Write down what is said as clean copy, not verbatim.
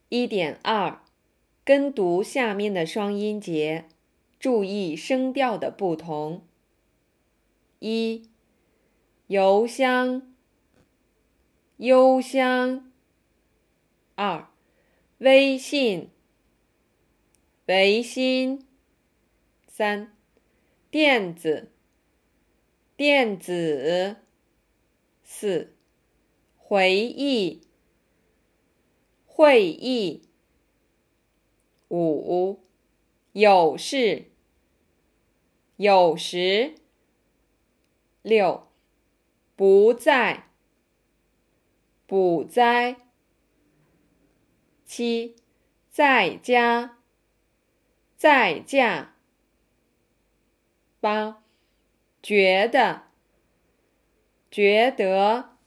1.2跟读下面的双音节，注意声调的不同。1. 邮箱，邮箱。2. 微信，微信。3. 电子，电子。4. 回忆，会议。5. 有事，有时。6. 不在，不在。7. 在家，在家。8. 觉得，觉得。